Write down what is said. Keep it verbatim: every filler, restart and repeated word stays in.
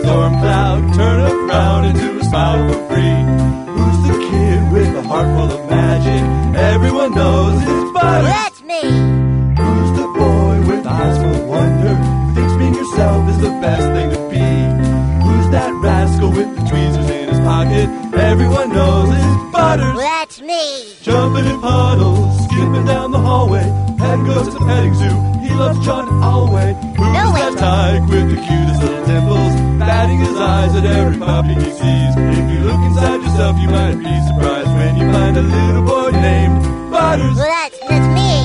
storm cloud turn a frown into a smile for free? Who's the kid with a heart full of magic? Everyone knows it's Butters. That's me. Who's the boy with eyes full of wonder who thinks being yourself is the best thing to be? Who's that rascal with the tweezers in his pocket? Everyone knows it's Butters. That's me. Jumping in puddles, skipping down the hallway, and goes to the petting zoo. He loves John Alway. Who's No way. that tyke with the cutest little dimples, batting his eyes at every puppy he sees? If you look inside yourself, you might be surprised when you find a little boy named Butters. Well, that's, that's me.